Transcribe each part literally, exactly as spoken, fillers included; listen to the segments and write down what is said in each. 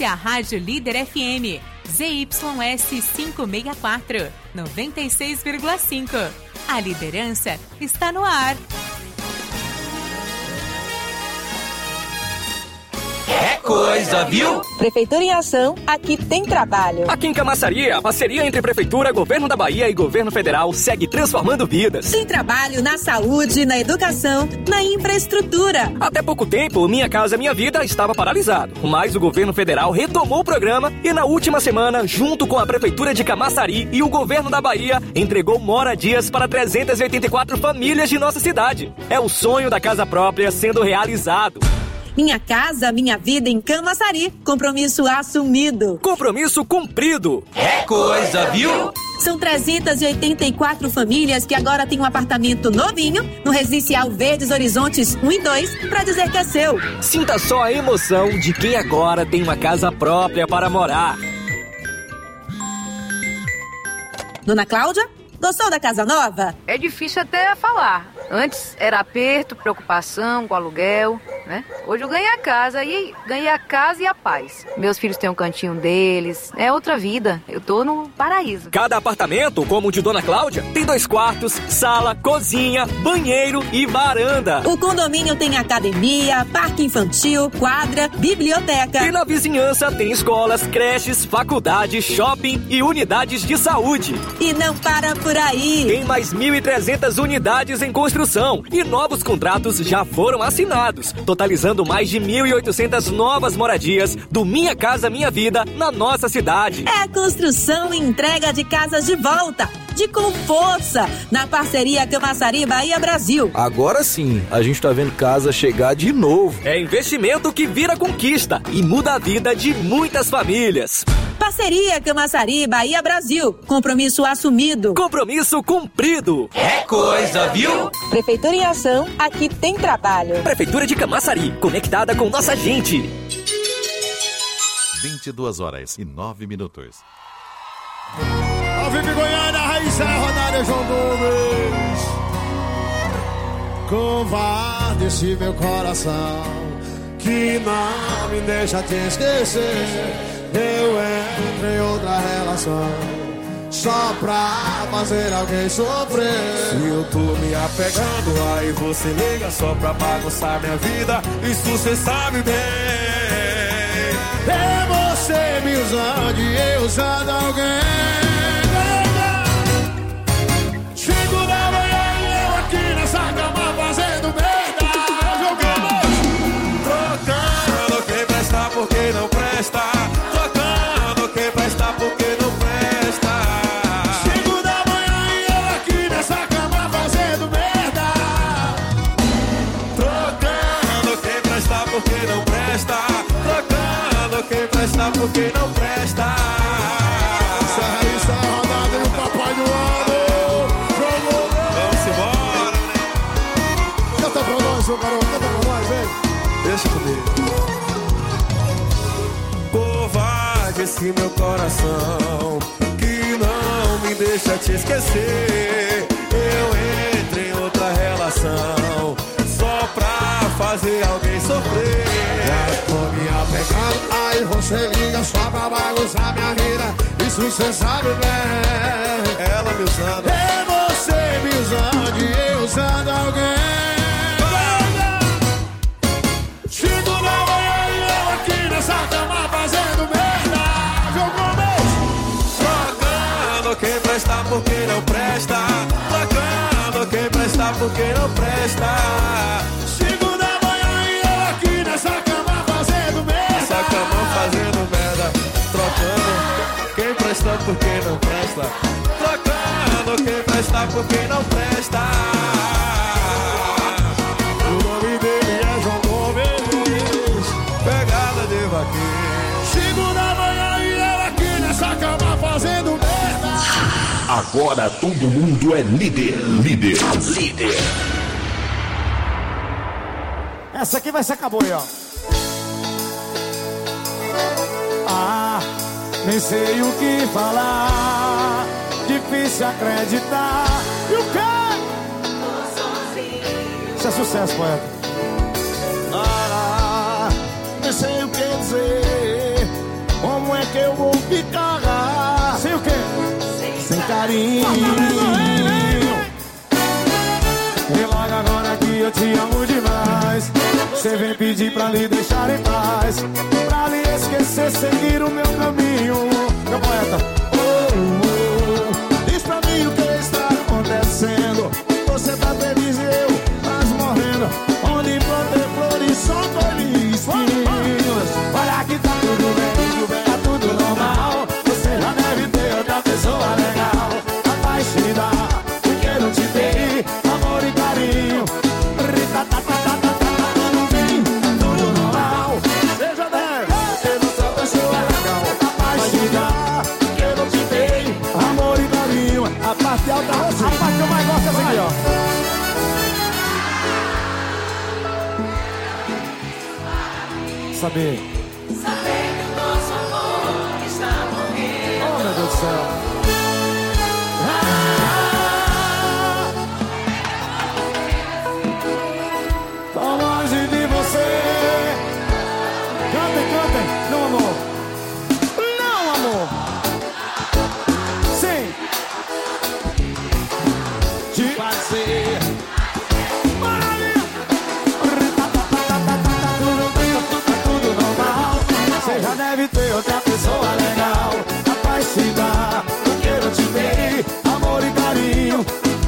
a Rádio Líder F M, Z Y S quinhentos e sessenta e quatro, noventa e seis vírgula cinco. A liderança está no ar. É coisa, viu? Prefeitura em Ação, aqui tem trabalho. Aqui em Camaçari, a parceria entre Prefeitura, Governo da Bahia e Governo Federal segue transformando vidas. Tem trabalho na saúde, na educação, na infraestrutura. Até pouco tempo, Minha Casa Minha Vida estava paralisado, mas o Governo Federal retomou o programa e na última semana, junto com a Prefeitura de Camaçari e o Governo da Bahia, entregou moradias para trezentas e oitenta e quatro famílias de nossa cidade. É o sonho da casa própria sendo realizado. Minha Casa Minha Vida em Camaçari. Compromisso assumido. Compromisso cumprido. É coisa, viu? São trezentas e oitenta e quatro famílias que agora têm um apartamento novinho no Residencial Verdes Horizontes um e dois para dizer que é seu. Sinta só a emoção de quem agora tem uma casa própria para morar. Dona Cláudia, gostou da casa nova? É difícil até falar. Antes era aperto, preocupação com aluguel, né? Hoje eu ganhei a casa e ganhei a casa e a paz. Meus filhos têm um cantinho deles, é outra vida. Eu tô no paraíso. Cada apartamento, como o de Dona Cláudia, tem dois quartos, sala, cozinha, banheiro e varanda. O condomínio tem academia, parque infantil, quadra, biblioteca. E na vizinhança tem escolas, creches, faculdades, shopping e unidades de saúde. E não para por aí. Tem mais mil e trezentas unidades em construção e novos contratos já foram assinados, totalizando mais de mil e oitocentas novas moradias do Minha Casa Minha Vida na nossa cidade. É a construção e entrega de casas de volta, de com força, na parceria Camaçari Bahia Brasil. Agora sim, a gente tá vendo casa chegar de novo. É investimento que vira conquista e muda a vida de muitas famílias. Parceria Camaçari Bahia Brasil. Compromisso assumido. Compromisso cumprido. É coisa, viu? Prefeitura em Ação, aqui tem trabalho. Prefeitura de Camaçari, conectada com nossa gente. vinte e duas horas e nove minutos. Ao vivo em Goiânia, Raíssa Rodália, João Gomes. Covarde esse meu coração que não me deixa te esquecer. Eu entro em outra relação só pra fazer alguém sofrer. Se eu tô me apegando, aí você liga só pra bagunçar minha vida. Isso cê sabe bem. É você me usando e eu usando alguém. Cinco da manhã e eu aqui nessa cama fazendo merda. Jogando, trocando quem presta porque não presta. Trocando quem presta porque não presta. Cinco da manhã e eu aqui nessa cama fazendo merda. Trocando quem presta porque não presta. Trocando quem presta porque não presta. Essa Raíssa Rodada e o Papai do Ano. Vamos embora, né? Canta pra nós, ô garoto, canta pra nós, hein? Deixa comigo. Covarde esse meu coração que não me deixa te esquecer. Eu entro em outra relação só pra fazer alguém sofrer. Já tô me apegando, aí você liga só pra bagunçar minha vida. Isso cê sabe bem. Ela me usando, é você me usando e eu usando alguém. Cinco da manhã e eu aqui nessa cama fazendo merda. Jogou mesmo. Trocando quem presta porque não presta. Trocando quem presta porque não presta. Cinco da manhã e eu aqui nessa cama fazendo merda. Essa cama fazendo merda. Trocando quem presta porque não presta. Trocando quem presta porque não presta. O nome dele é João Gomes. Pegada de vaqueiro. Cinco da manhã e eu aqui nessa cama fazendo merda. Agora todo mundo é líder, líder, líder. Essa aqui vai ser acabou aí, ó. Ah, nem sei o que falar. Difícil acreditar. E o quê? Tô sozinho. Isso é sucesso, poeta. Ah, nem sei o que dizer. que eu vou ficar sem o quê? Sem carinho. Relaga agora que eu te amo demais. Cê vem pedir pra lhe deixar em paz, pra lhe esquecer, seguir o meu caminho. Meu poeta, oh, oh, diz pra mim o que está acontecendo. Você tá feliz e eu quase morrendo. Onde plantei flores só colhi espinhos. Olha que tá tudo bem, tá tudo normal. Você já deve ter outra pessoa legal. Rapaz, te dá o que eu não te dei, amor e carinho. Tudo normal. Você já deve ter outra pessoa legal. Rapaz, te dá o que eu não te dei, amor e carinho. A parte alta você. A parte que eu mais gosto é essa aqui, ó. Saber. Saber que o nosso amor está morrendo. Oh, meu Deus do céu. Ah! Tô longe de você. Cantem, cantem. Não, amor. Não, amor. Sim. De fazer. Você já deve ter outra pessoa legal. Rapaz, se dá o que eu te dei, amor e carinho.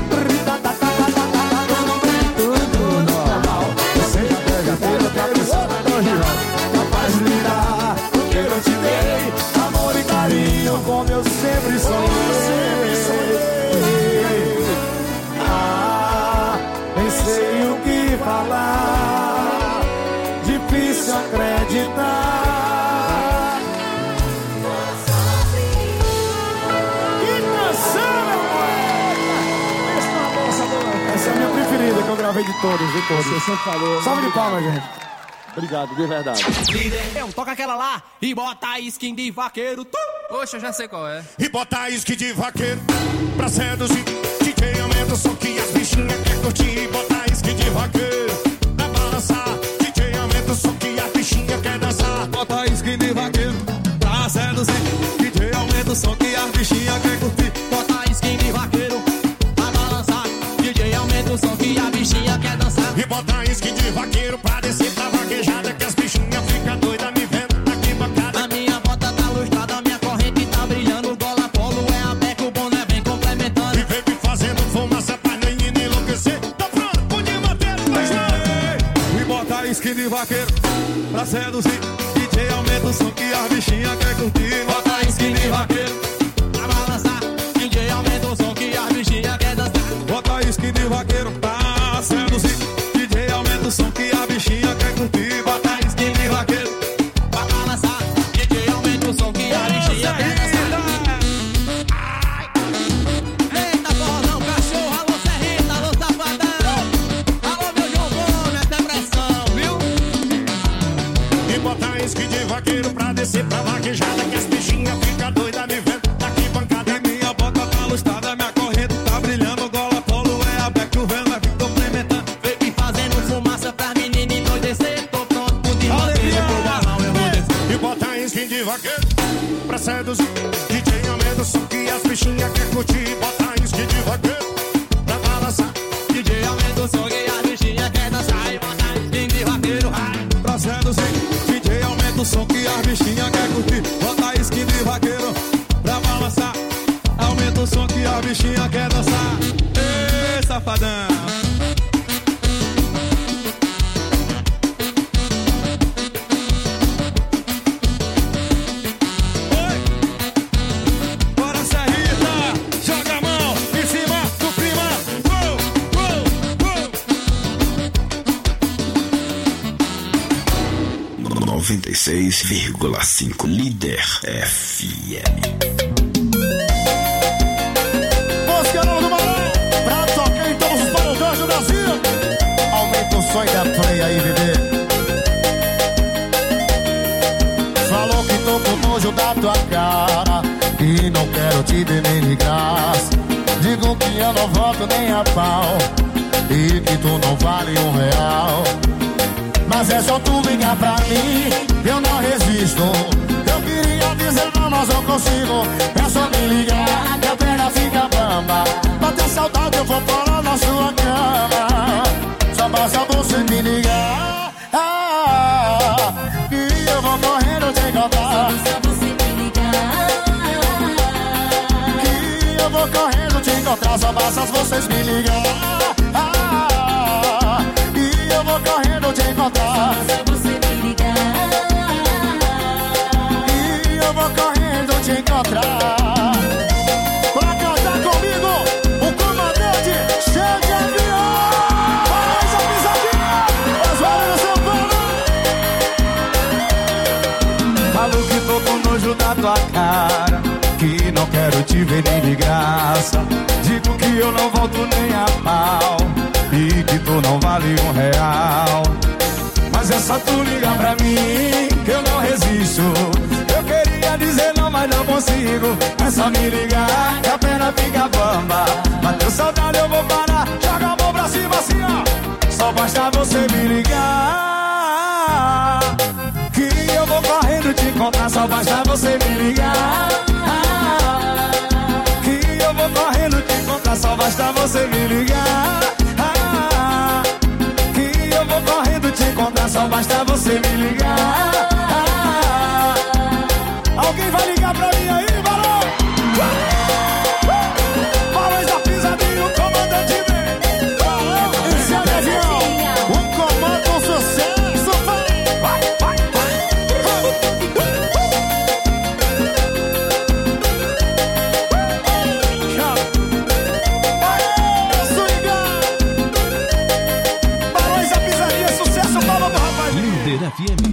Tudo normal. Você já deve ter outra pessoa legal. Rapaz, me dá o que eu te dei, amor e carinho. Como eu sempre sonhei. Ah, nem sei o que falar. Difícil acreditar. Essa é a minha preferida que eu gravei de todos, de todos. Você sempre falou. Salve de palmas, gente. Obrigado, de verdade. Líder, toca aquela lá e bota a skin de vaqueiro. Tu. Poxa, eu já sei qual é. E bota a skin de vaqueiro pra seduzir. D J aumenta o som que as bichinhas quer curtir. E bota a skin de vaqueiro pra balançar. D J aumenta o som que as bichinhas quer dançar. Bota a skin de vaqueiro pra seduzir. D J aumenta o som que as bichinhas quer curtir. Bota a skin de vaqueiro pra balançar. D J aumenta o som que a bichinha quer dançar. E bota a skin de vaqueiro pra descer pra vaquejada, que as bichinhas ficam doidas me vendo aqui bancada. A minha bota tá lustrada, a minha corrente tá brilhando. Gola polo é a beca, o boné vem complementando. E vem me fazendo fumaça pra menino enlouquecer. Tá pronto, pode bater, mas não. E bota a skin de vaqueiro pra seduzir. D J aumenta o som que as bichinhas quer curtir. Bota a skin de vaqueiro pra balançar. D J aumenta o som que as bichinhas quer dançar. Bota a skin de vaqueiro pra seduzir. D J aumenta o som que a bichinha quer curtir. Bota a skin de vaqueiro pra balançar. D J aumenta o som que a bichinha quer dançar. Eita, porrão, cachorro, alô Serrita, alô Safadão. Alô, meu João Gomes, é depressão, viu? E bota a skin de vaqueiro pra descer pra vaquejada, que as bichinhas ficam doidas me vendo daqui bancada. E minha bota tá lustrada, minha corrente tá brilhando. Gola polo é a beca, o vento vai vir complementando. Vem me fazendo fumaça pra menina endoidecer. Tô pronto pro desmanter, pro balão eu vou descer. E bota a skin de vaqueiro pra seduzir. D J aumenta o som que as bichinhas quer curtir. Bota a skin de vaqueiro pra balançar. D J aumenta o som que as bichinhas quer dançar. E bota a skin de vaqueiro pra seduzir. D J aumenta o som que as bichinhas quer curtir. Bota a skin de vaqueiro pra balançar. Aumenta o som que a bichinha quer dançar. Ê, safadão. Oi. Bora, Serrita. Joga a mão em cima do clima. Uou, uou, uou. noventa e seis vírgula cinco Líder F M. Som da play aí, bebê. Falou que tô com nojo da tua cara e não quero te ver nem de graça. Digo que eu não volto nem a pau e que tu não vale um real. Mas é só tu ligar pra mim, eu não resisto. Eu queria dizer não, mas eu consigo. É só me ligar que a perna fica bamba. Bater saudade eu vou parar na sua cama. Só basta você me ligar, ah, e eu vou correndo te encontrar. Só basta você me ligar, que eu vou correndo te encontrar. Só basta vocês me ligar, ah, e eu vou correndo te encontrar. Só basta você me ligar, e eu vou correndo te encontrar. Pra cantar comigo, o comandante cheio de avião. Faz a pisadinha, as varas São Paulo. Falo que tô com nojo da tua cara, que não quero te ver nem de graça. Digo que eu não volto nem a pau e que tu não vale um real. Mas é só tu ligar pra mim que eu não resisto. Eu queria dizer não, mas não consigo. É só me ligar que a perna fica bamba. Bateu saudade, eu vou parar. Joga a mão pra cima assim, ó. Só basta você me ligar, que eu vou correndo te encontrar. Só basta você me ligar, que eu vou correndo te encontrar. Só basta você me ligar, que eu vou correndo te encontrar. Só basta você me ligar. Alguém vai ligar pra mim aí, valor? Balões da pisadinha, o comandante vem. Esse é o avião, o comando, o sucesso, vai, vai, vai, vai. Balões da pisadinha, sucesso, palma do rapaz. Líder F M.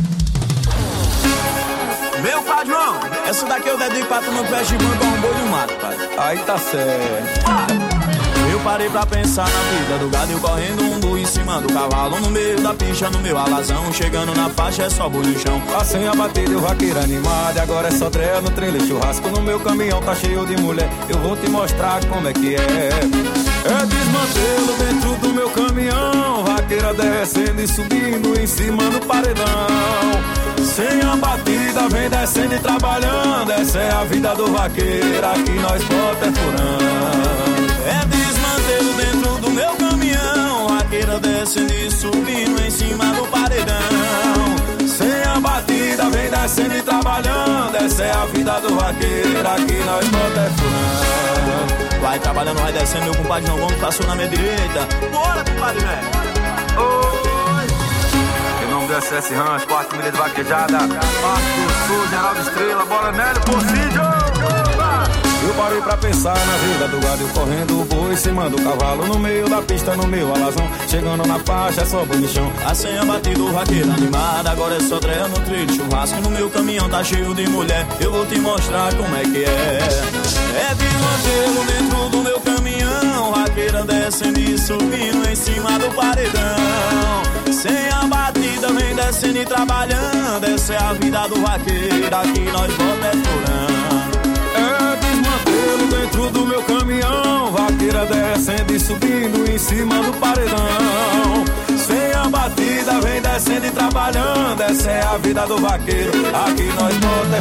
Meu padrão, essa daqui eu dedico pra tu no pé de mão igual um boi no mato, pai. Aí tá certo. Eu parei pra pensar na vida do gado, eu correndo um boi em cima do cavalo, no meio da picha, no meu alazão. Chegando na faixa é só boi no chão. Passei a batida e o vaqueiro animado, agora é só treia no trailer churrasco. No meu caminhão tá cheio de mulher, eu vou te mostrar como é que é. É desmantelo dentro do meu caminhão, vaqueira descendo e subindo em cima do paredão. Sem a batida, vem descendo e trabalhando. Essa é a vida do vaqueiro, aqui nós bota é furando. É desmantelo dentro do meu caminhão, vaqueira descendo e subindo em cima do paredão. Sem a batida, vem descendo e trabalhando. Essa é a vida do vaqueiro, aqui nós bota é furando. Vai trabalhando, vai descendo, meu compadre não vamos, passou na minha direita. Bora, compadre, velho. Oi. Em nome do S S Ranch, quarta milha de vaquejada, Parque do Sul, Geraldo Estrela, Bola Nélio, Porcídio. Eu parei pra pensar na vida do gado, eu correndo o boi em cima do cavalo, no meio da pista, no meu alazão. Chegando na faixa, é só boi no chão. A senha batida, o vaqueiro animado, agora é só treia no trilho churrasco. No meu caminhão tá cheio de mulher, eu vou te mostrar como é que é. É desmantelo dentro do meu caminhão, vaqueira descendo e subindo em cima do paredão. Sem a batida, vem descendo e trabalhando. Essa é a vida do vaqueiro, aqui nós bota é furando. É desmantelo dentro do meu caminhão, vaqueira descendo e subindo em cima do paredão. Sem a batida, vem descendo e trabalhando. Essa é a vida do vaqueiro, aqui nós bota é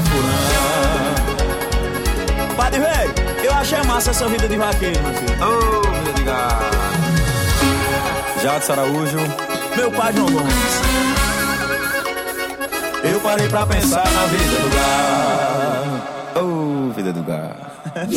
furando. Padre velho, eu achei massa essa vida de vaqueiro, meu filho. Ô, oh, vida de gato. Jadson Araújo, meu pai João Gomes. Eu parei pra pensar na vida do gato. Oh, vida do gato.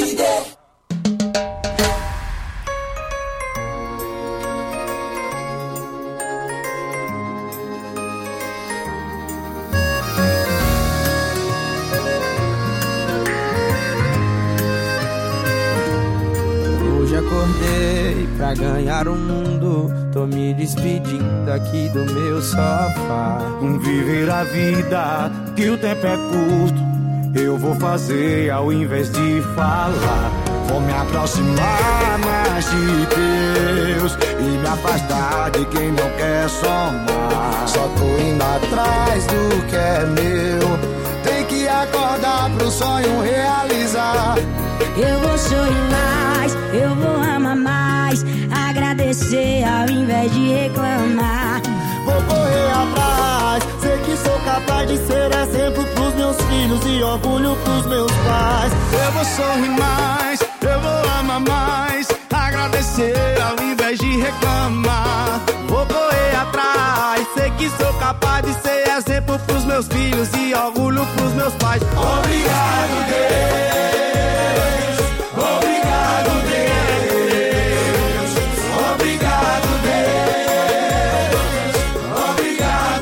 Hoje acordei pra ganhar o mundo, tô me despedindo aqui do meu sofá. Um viver a vida, que o tempo é curto, eu vou fazer ao invés de falar. Vou me aproximar mais de Deus e me afastar de quem não quer somar. Só tô indo atrás do que é meu, tem que acordar pro sonho realizar. Eu vou sorrir mais, eu vou amar mais, agradecer ao invés de reclamar. Vou correr atrás, sei que sou capaz de ser exemplo pros meus filhos e orgulho pros meus pais. Eu vou sorrir mais, eu vou amar mais, agradecer ao invés de reclamar. Vou correr atrás, sei que sou capaz de ser exemplo pros meus filhos e orgulho pros meus pais. Obrigado, Deus. Obrigado, Deus. Obrigado, Deus. Obrigado,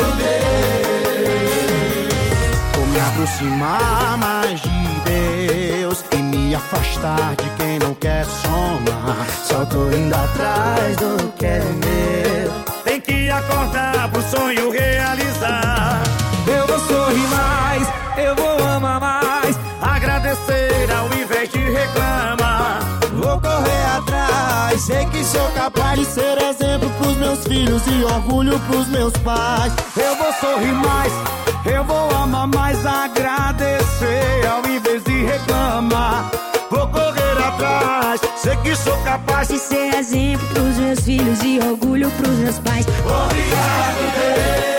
Deus. Vou me aproximar mais de Deus e me afastar de quem não quer somar. Só tô indo atrás do que é meu. Tem que acordar pro sonho realizar. Eu vou sorrir mais, eu vou amar mais, agradecer ao invés de reclamar. Vou correr atrás, sei que sou capaz de ser exemplo pros meus filhos e orgulho pros meus pais. Eu vou sorrir mais, eu vou amar mais, agradecer ao invés de reclamar. Vou correr atrás, sei que sou capaz de ser exemplo pros meus filhos e orgulho pros meus pais. Obrigado, Deus.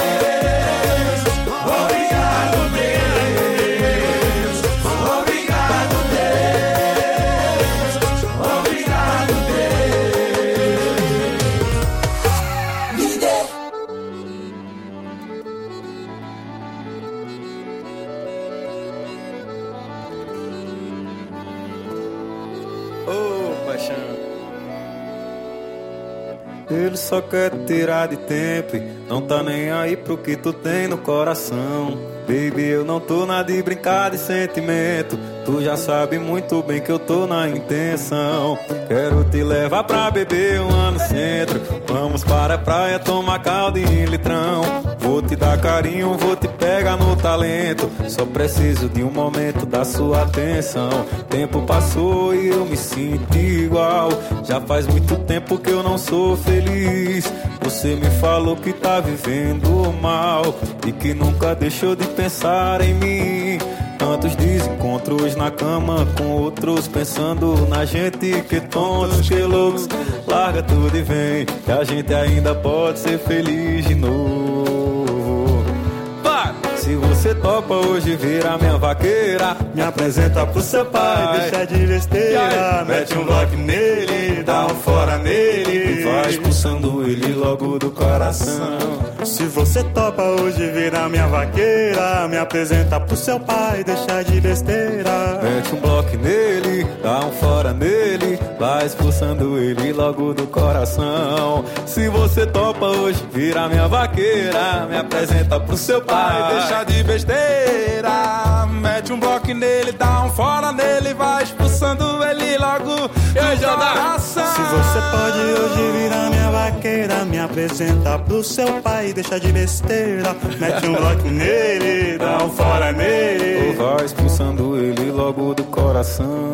Obrigado, Deus. Obrigado, Deus. Obrigado, Deus. Líder. Ô, paixão. Ele só quer tirar de tempo e não tá nem aí pro que tu tem no coração. Baby, eu não tô na de brincar de sentimento. Tu já sabe muito bem que eu tô na intenção. Quero te levar pra beber um ano centro. Vamos para a praia tomar caldo em litrão. Vou te dar carinho, vou te pegar no talento. Só preciso de um momento da sua atenção. Tempo passou e eu me sinto igual. Já faz muito tempo que eu não sou feliz. Você me falou que tá vivendo mal e que nunca deixou de pensar em mim. Tantos desencontros na cama com outros, pensando na gente, que tontos, que loucos. Larga tudo e vem, que a gente ainda pode ser feliz de novo. Vai! Se você topa hoje virar minha vaqueira, me apresenta pro seu pai, deixa de besteira. Mete um bloco nele, dá um fora nele, vai expulsando ele logo do coração. Se você topa hoje virar minha vaqueira, me apresenta pro seu pai, deixa de besteira. Mete um bloco nele, dá um fora nele, vai expulsando ele logo do coração. Se você topa hoje virar minha vaqueira, me apresenta pro seu pai, deixa de besteira. Mete um bloco nele, dá um fora nele, vai expulsando ele logo do coração. Se você pode hoje virar minha vaqueira, me apresenta pro seu pai, deixa de besteira. Mete um bloco nele, dá um fora nele, ou vai expulsando ele logo do coração.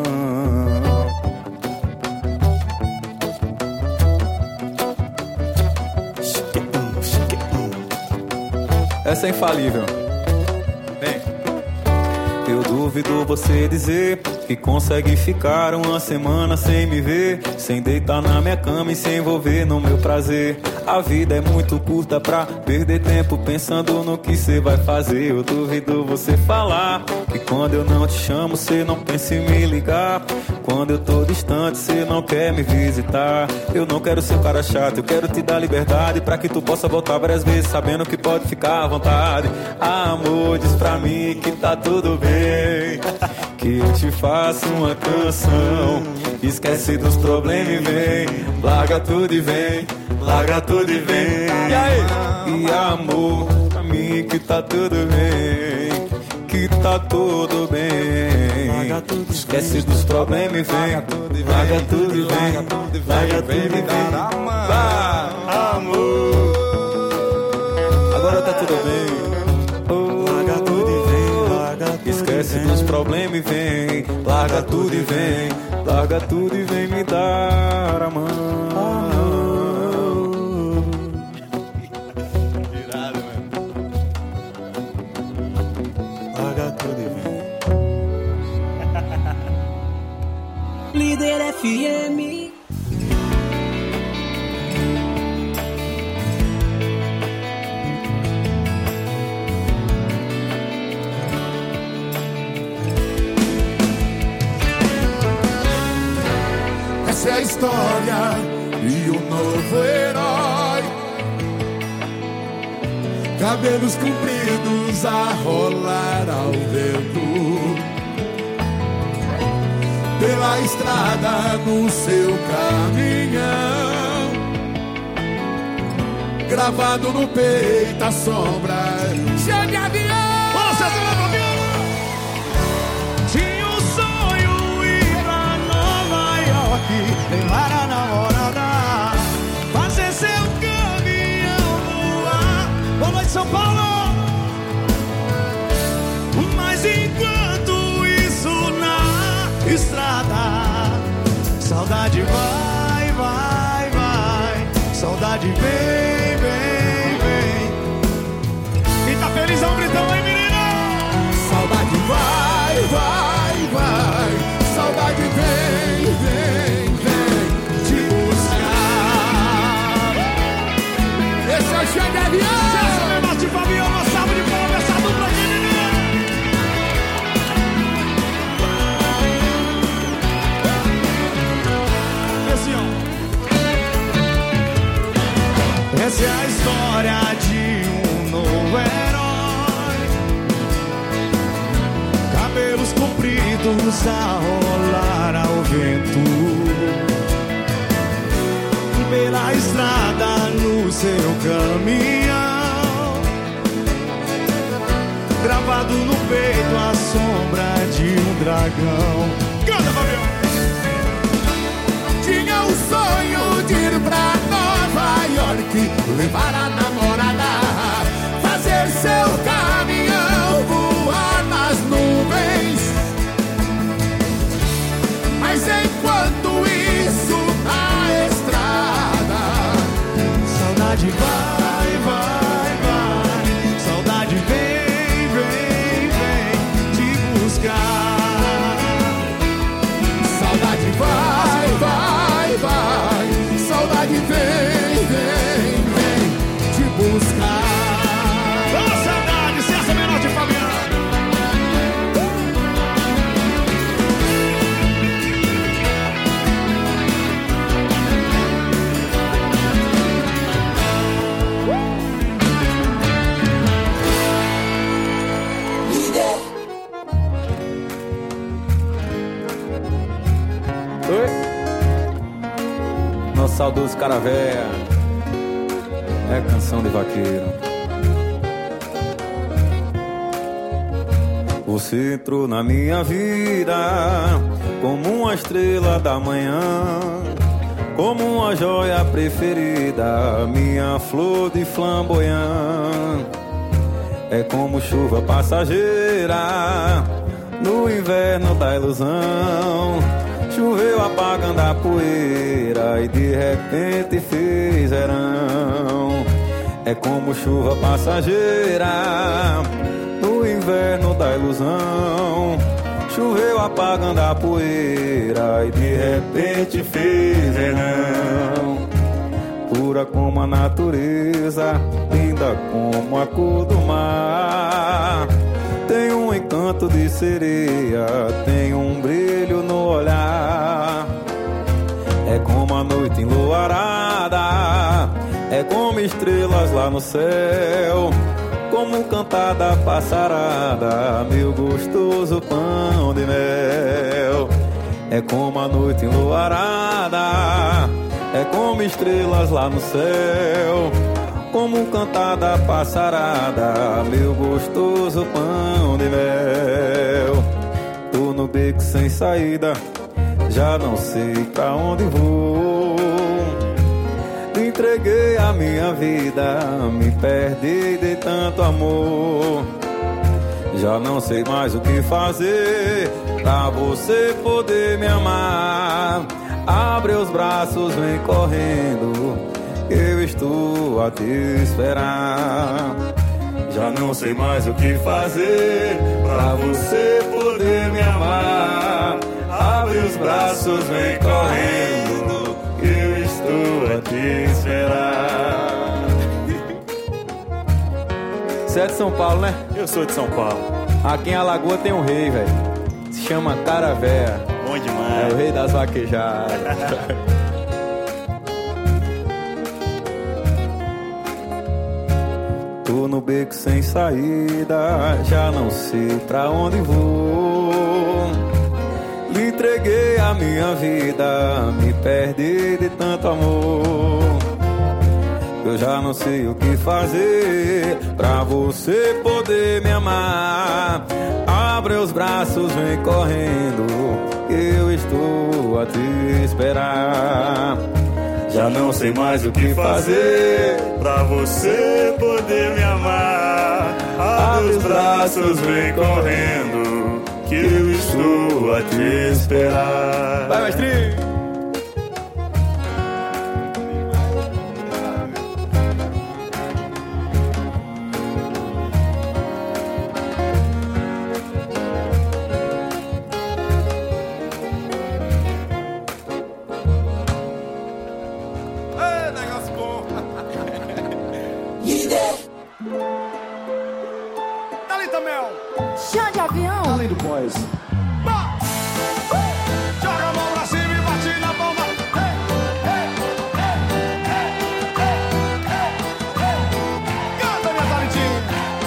Essa é infalível. Vem. Eu duvido você dizer que consegue ficar uma semana sem me ver, sem deitar na minha cama e se envolver no meu prazer. A vida é muito curta pra perder tempo pensando no que cê vai fazer. Eu duvido você falar que quando eu não te chamo cê não pensa em me ligar. Quando eu tô distante cê não quer me visitar. Eu não quero ser o cara chato, eu quero te dar liberdade pra que tu possa voltar várias vezes sabendo que pode ficar à vontade. Amor, diz pra mim que tá tudo bem, que eu te faço uma canção. Esquece dos problemas e vem, larga tudo e vem, larga tudo e vem. E aí? E amor, pra mim que tá tudo bem, que tá tudo bem. Esquece dos problemas e vem, larga tudo e vem, larga tudo e vem. Vai, amor, agora tá tudo bem. Larga tudo e vem, larga tudo. Esquece dos problemas e vem, larga tudo e vem, larga tudo e vem me dar a mão. Virado, mano. Larga tudo e vem. Líder F M. história e um novo herói. Cabelos compridos a rolar ao vento, pela estrada no seu caminhão, gravado no peito a sombra cheia de avião. Tinha um sonho ir pra Nova York, levar a namorada, fazer seu caminhão voar. Boa noite, São Paulo. Mas enquanto isso na estrada, saudade vai, vai, vai, saudade vem, vem, vem. Quem tá felizão, gritão aí, menina. Saudade vai, vai, vai, saudade vem, vem, vem te buscar. Esse é o Xande Avião. Celso Menor de Fabiano, salve de palmas essa dupla aqui, menina. Essa é a história de um novo herói. Cabelos compridos a rolar ao vento, pela estrada no seu caminhão, gravado no peito a sombra de um dragão. Canta, Fabiano! Tinha um sonho de ir pra Nova York, levar a namorada, fazer seu caminhão voar nas nuvens. Mas enquanto isso na estrada, saudade vai, vai, vai, saudade vem, vem, vem te buscar. Saudade vai, vai, vai, saudade vem, vem, vem te buscar. Ô, saudade, Celso Menor de Fabiano. Oi? Nosso saudoso cara véia, é canção de vaqueiro. Você entrou na minha vida como uma estrela da manhã, como uma joia preferida, minha flor de flamboyant. É como chuva passageira no inverno da ilusão. Choveu apagando a poeira e de repente fez verão. É como chuva passageira no inverno da ilusão. Choveu apagando a poeira e de repente fez verão. Pura como a natureza, linda como a cor do mar. Tem um encanto de sereia, tem um brilho no olhar. É como a noite enluarada, é como estrelas lá no céu, como cantar da passarada, meu gostoso pão de mel. É como a noite enluarada, é como estrelas lá no céu, como cantar da passarada, meu gostoso pão de mel. Tô no beco sem saída, já não sei pra onde vou. Entreguei a minha vida, me perdi de tanto amor. Já não sei mais o que fazer pra você poder me amar. Abre os braços, vem correndo, eu estou a te esperar. Já não sei mais o que fazer pra você poder me amar. Abre os braços, vem correndo, eu estou a te esperar. Você é de São Paulo, né? Eu sou de São Paulo. Aqui em Alagoas tem um rei, velho. Se chama Cara Véia. Bom demais. É o rei das vaquejadas. Tô no beco sem saída, já não sei pra onde vou. Lhe entreguei a minha vida, me perdi de tanto amor. Eu já não sei o que fazer pra você poder me amar. Abre os braços, vem correndo, eu estou a te esperar. Já não sei mais o que fazer pra você poder me amar. Abre os braços, vem correndo, que eu estou a te esperar. Vai, mestrinho! Chão de avião. Além do pós. Joga a mão pra cima e bate na palma. Hey, hey, hey, hey, hey, hey, hey. Canta, minha Valentina.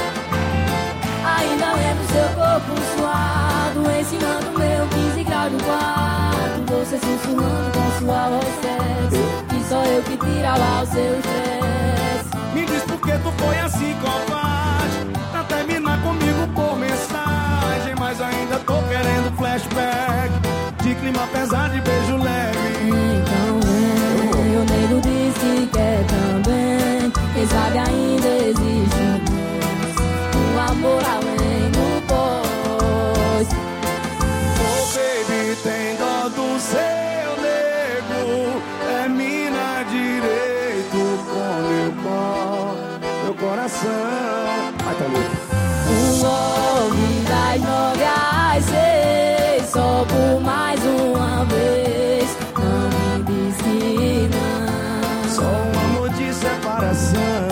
Ainda lembro seu corpo suado em cima do meu quinze graus do quarto. Você sussurrando com sua voz sexy, que só eu que tirava o seu estresse. Me diz por que tu foi assim covarde pra terminar comigo por mensagem. Mas ainda tô querendo flashback de clima pesado e beijo leve. Então vem, o nego disse que quer também. Quem sabe ainda existe um amor além do pós. Oh baby, tem dó do seu nego. Termina direito com meu pó, meu coração. Ai, tá louco. Um nove das nove às seis, só por mais uma vez. Não me diz que não. Só um amor de separação.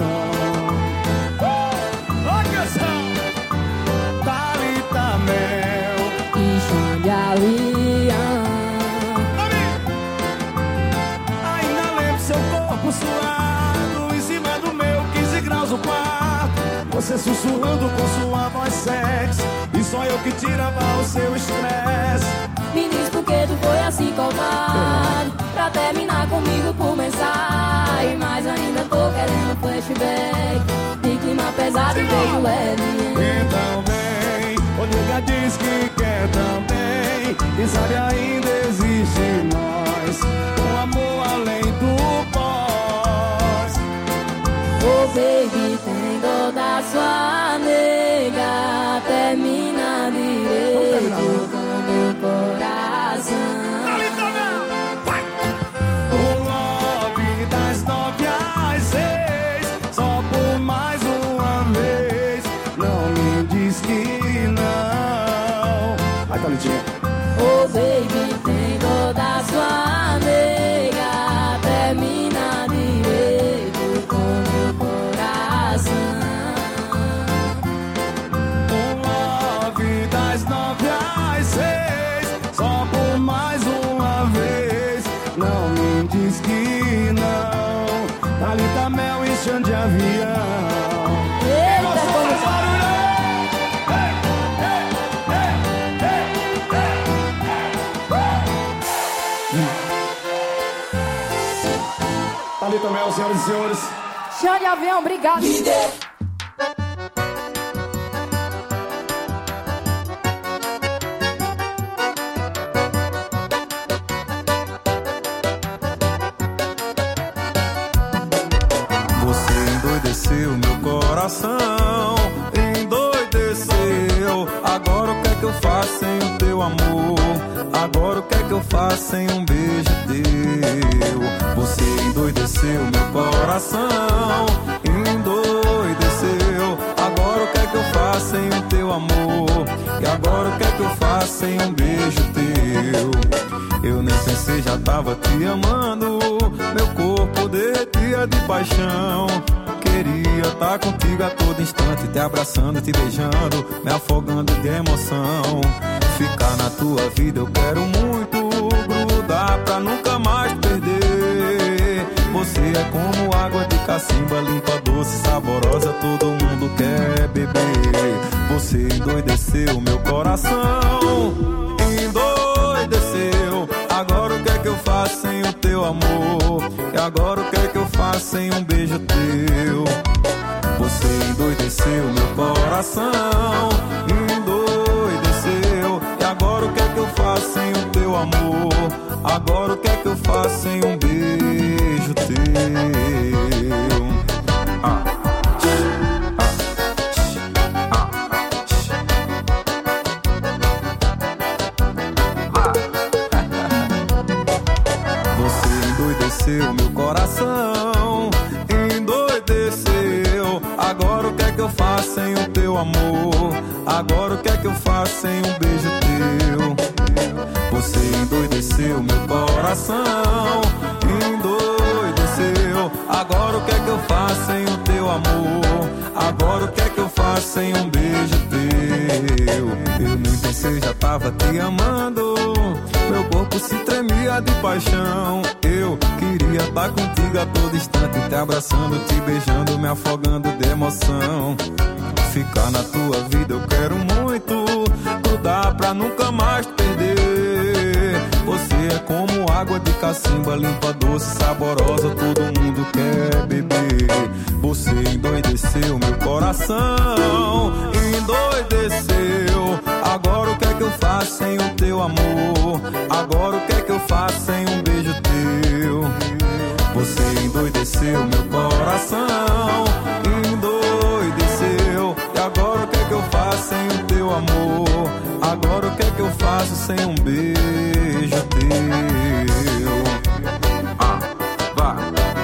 Ó a canção Thalita Mel e chão de avião. Ainda lembro seu corpo suado em cima do meu quinze graus o quarto. Você sussurrando com sua voz sexy, e só eu que tirava o seu estresse. Me diz por que tu foi assim covarde pra terminar comigo por mensagem. Mas ainda tô querendo flashback de clima pesado e beijo leve. Então vem, o nega diz que quer também. E sabe ainda existe em nós um amor além do pós. Oh baby, tem dó da sua nega. Termina direito com meu coração. O nove das nove às seis, só por mais uma vez. Não me diz que não. Ai, Thalitinha. Oh baby, tem dó da sua nega. Termina direito com meu coração. O nove das nove às seis, só por mais uma vez. Não me diz que não. Thalita Mel e chão de avião. Eita, como barulho! Thalita Mel, senhoras e senhores. chão de avião, obrigado. Você endoideceu meu coração, endoideceu. Agora o que é que eu faço sem o teu amor? Agora o que é que eu faço sem um beijo teu? Você endoideceu meu coração, endoideceu. Agora o que é que eu faço sem o teu amor? E agora o que é que eu faço sem um beijo teu? Eu nem pensei, já tava te amando. Meu corpo derretia de paixão. Queria estar contigo a todo instante, te abraçando, te beijando, me afogando de emoção. Ficar na tua vida eu quero muito, grudar pra nunca mais perder. Você é como água de cacimba, limpa, doce, saborosa, todo mundo quer beber. Você endoideceu meu coração, endoideceu. Agora o que é que eu faço sem o teu amor? E agora o que é que eu faço sem um beijo teu? Você endoideceu meu coração, endoideceu. E agora o que é que eu faço sem o teu amor? Agora o que é que eu faço sem um beijo teu? Ah. Endoideceu meu coração, endoideceu. Agora o que é que eu faço sem o teu amor? Agora o que é que eu faço sem um beijo teu? Você endoideceu meu coração, endoideceu. Agora o que é que eu faço sem o teu amor? Agora o que é que eu faço sem um beijo teu? Eu nem pensei, já tava te amando. Meu corpo se tremia de paixão. Eu queria estar contigo a todo instante, te abraçando, te beijando, me afogando de emoção. Ficar na tua vida eu quero muito, grudar pra nunca mais te perder. Você é como água de cacimba, limpa, doce, saborosa, todo mundo quer beber. Você endoideceu meu coração, endoideceu. Agora o que é que eu faço sem o teu amor? Agora o que é que eu faço sem um beijo teu? Você endoideceu meu coração, endoideceu. E agora o que é que eu faço sem o teu amor? Agora o que é que eu faço sem um beijo teu? Ah, vai.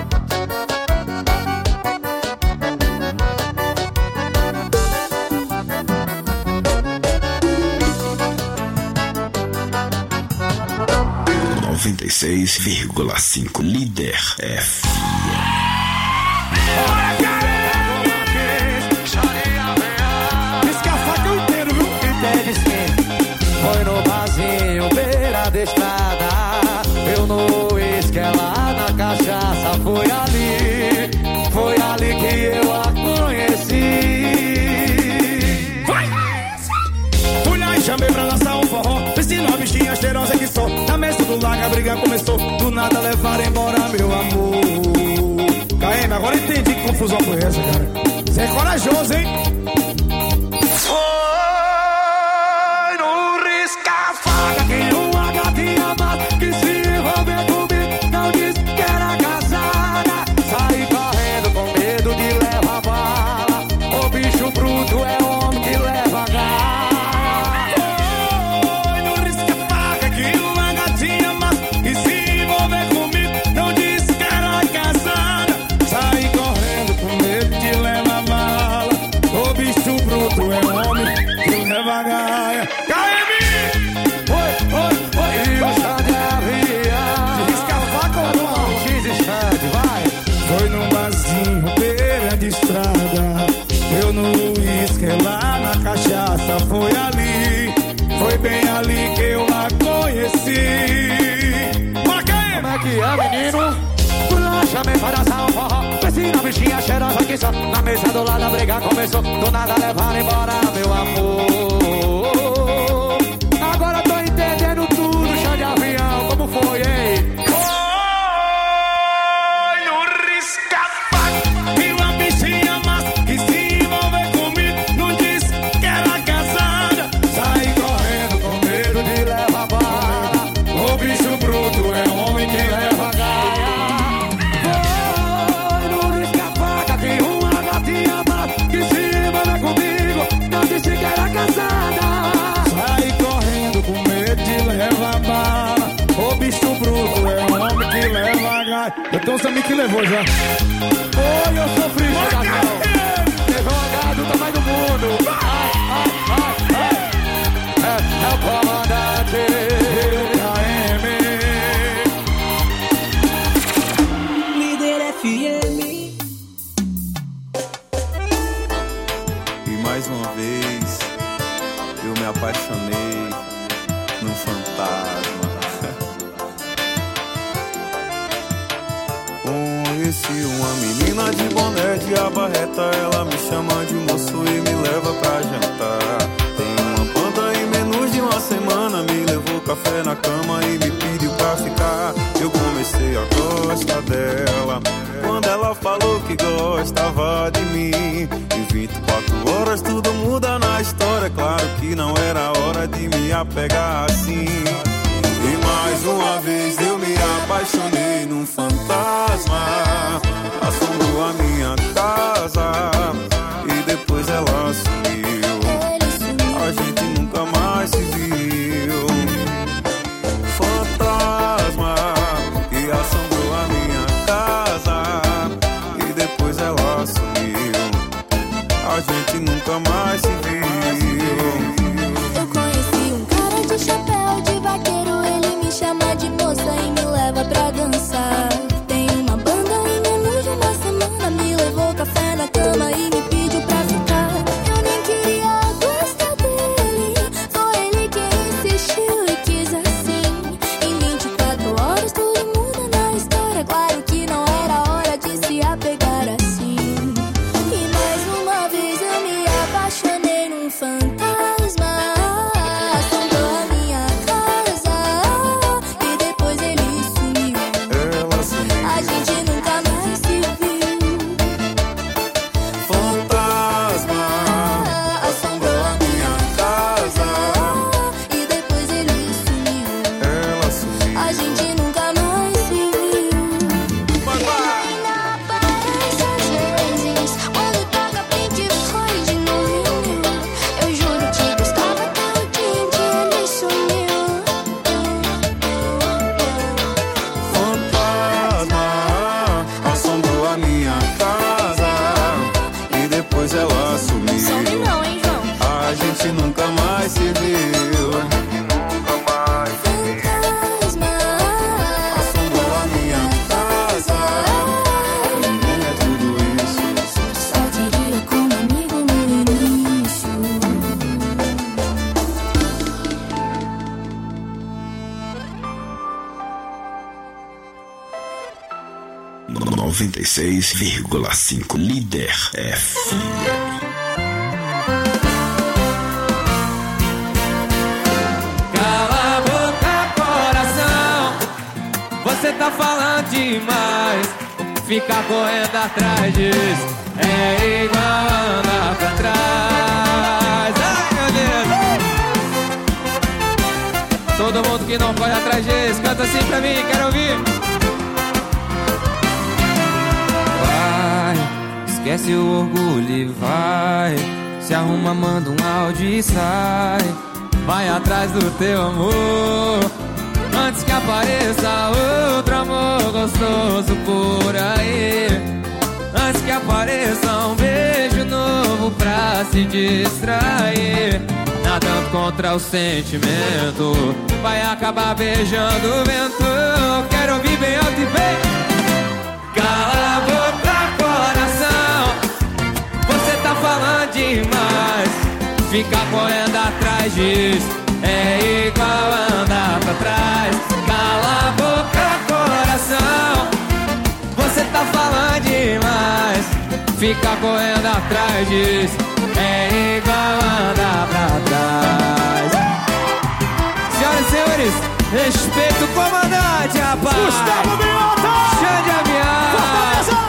noventa e seis vírgula cinco Líder F M. Foi no barzinho, beira da estrada. Eu no uísque, ela na cachaça. Foi ali, foi ali que eu a conheci. Vai! Fui lá e chamei pra dançar um forró. Ensino a bichinha cheirosa que sou. Na mesa do lago a briga começou. Do nada levaram embora meu amor. K M, agora entendi que confusão foi essa, cara. Você é corajoso, hein? Foi ali, foi bem ali que eu a conheci. Marca aí! Como é que é, menino? Fui lá, chamei para dançar um forró. Pensei na bichinha cheirosa que só. Na mesa do lado a briga começou. Do nada levaram embora meu amor. Agora tô entendendo tudo, chão de avião, como foi, hein? Foi no risca-faca. E uma bichinha massa que se envolver comigo. Não disse que era casada. Saí correndo com medo de levar bala. O bicho bruto é homem que leva gaia. Foi no risca-faca que uma gatinha massa que se envolver comigo. Não disse que era casada. Saí correndo com medo de levar bala. O bicho bruto é homem que leva gaia. Eu tenho uns amigos que levou já. Oi, eu sofri, jogador. Levou uma gaia do tamanho do mundo. Ai, ai, ai, ai. É, é o comandante K M. Líder F M. E mais uma vez eu me apaixonei num fantasma. Um conheci uma menina de boné de abarreta. Ela me chama de moço e me leva pra jantar. Tem uma banda em menos de uma semana. Me levou café na cama e me pediu pra ficar. Eu comecei a gostar dela quando ela falou que gostava de mim. Em vinte e quatro horas tudo muda na história. Claro que não era hora de me apegar assim. E mais uma vez eu me apaixonei num fantasma. Assombrou a minha casa e depois ela sumiu. A gente nunca mais se viu. Fantasma que assombrou a minha casa e depois ela sumiu. A gente nunca mais se viu. Eu conheci um cara de chapéu de vaqueiro. Ele me chama de moça e me leva pra dançar. Tem uma banda em menos de uma semana. Me levou café na cama e me pediu pra ficar. Eu nem queria gostar dele, foi ele que insistiu e quis assim. Em vinte e quatro horas tudo muda na história. Claro que não era hora de se apegar assim. E mais uma vez eu me apaixonei num fantasma. Assombrou a minha casa e depois ele sumiu. Ela sumiu. A gente nunca mais se viu. Fantasma assombrou a minha casa E depois ele sumiu. Ela sumiu. A gente nunca mais se viu. Ainda aparece às vezes quando toca Pink Floyd no vinil. Eu juro que gostava até o dia em que ele sumiu. Fantasma assombrou a minha casa e depois ela sumiu. Some não, hein, João? A gente nunca mais se viu. Nunca mais se viu. Fantasma Assombrou a minha casa. É tudo isso. só diria como amigo no início. noventa e seis vírgula cinco Líder F. Cala a boca, coração, você tá falando demais. Ficar correndo atrás disso é igual andar pra trás. Ai, meu Deus. Todo mundo que não corre atrás disso, canta assim pra mim, quero ouvir. Vai, esquece o orgulho e vai. Se arruma, manda um áudio e sai. Vai atrás do teu amor antes que apareça outro amor gostoso por aí. Antes que apareça um beijo novo pra se distrair. Nadando contra o sentimento, vai acabar beijando o vento. Quero ouvir bem alto e bem. Cala a boca, coração, você tá falando demais. Ficar correndo atrás disso é igual andar pra trás. Cala a boca, coração, você tá falando demais. Ficar correndo atrás disso é igual andar pra trás. Senhoras e senhores, respeito o comandante, rapaz. Gustavo Mioto! Xande Aviar!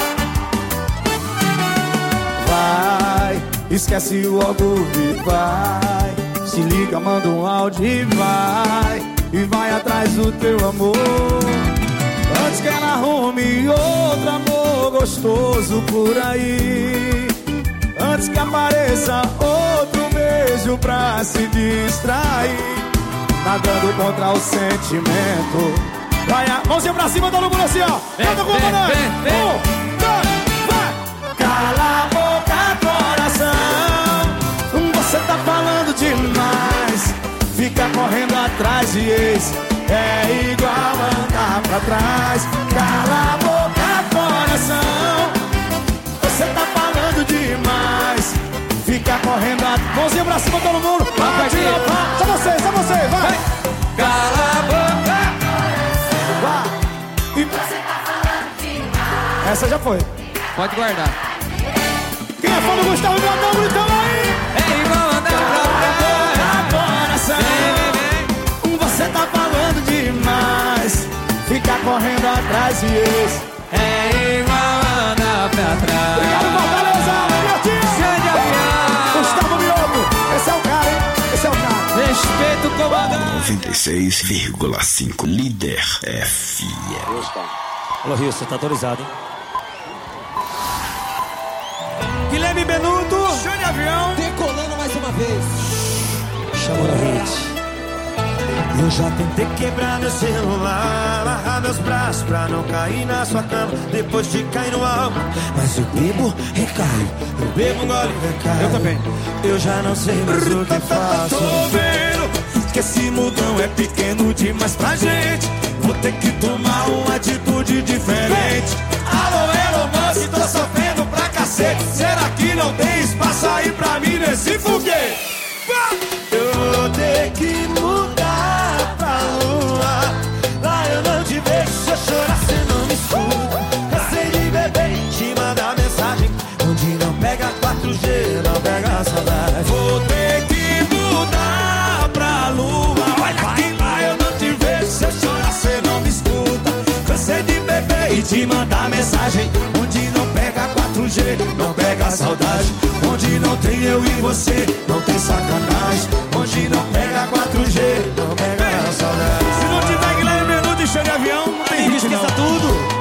Vai, esquece o orgulho e vai. Se liga, manda um áudio e vai. E vai atrás do teu amor antes que ela arrume outro amor gostoso por aí. Antes que apareça outro beijo pra se distrair. Nadando contra o sentimento. Vai, a mãozinha pra cima, todo mundo assim, ó. Canta com o comandante. Um, dois, vai. Cala a boca, coração, você tá falando demais. Fica correndo atrás de ex é igual andar pra trás. Cala a boca, coração, você tá falando demais. Fica correndo atrás. Mãozinha pra cima, todo mundo. Vai, vai, só você, só você, vai. Cala a boca, vai. E você tá falando demais. Essa já foi. Pode guardar. Quem é fã do Gustavo Brandão, então aí? É igual andar pra coração. Você tá falando demais. Fica correndo atrás de ex. É igual andar pra trás. Obrigado, Fortaleza, Miotinho. Gustavo Mioto. Esse é o cara, hein? Esse é o cara. Respeito o comandante. noventa e seis vírgula cinco Líder F M. Alô, Rio, você tá autorizado, hein? Guilherme Benuto. Show de avião. Decolando mais uma vez. Chamou no hit. Eu já tentei quebrar meu celular, amarrar meus braços pra não cair na sua cama depois de cair no álcool. Mas eu bebo, recaio, eu bebo, gole, recaio. Eu também. Eu já não sei mais o que faço. Tô vendo que esse mudão é pequeno demais pra gente. Vou ter que tomar uma atitude diferente. Alô, Elon Musk, tô sofrendo pra cacete. Será que não tem espaço aí pra mim nesse foguete? Eu vou ter que mudar pra lua. Lá eu não te vejo, se eu chorar cê não me escuta. Cansei de beber e te mandar mensagem onde não pega quatro G, não pega saudade. Vou ter que mudar pra lua. Olha que lá eu não te vejo, se eu chorar cê não me escuta. Cansei de beber e te mandar mensagem onde não pega quatro G, não pega saudade. Onde não tem eu e você, não tem sacanagem. Onde não pega quatro G, não pega saudade. Se não tiver Guilherme Benuto e Show de Avião, não tem hit, não. Esqueça tudo.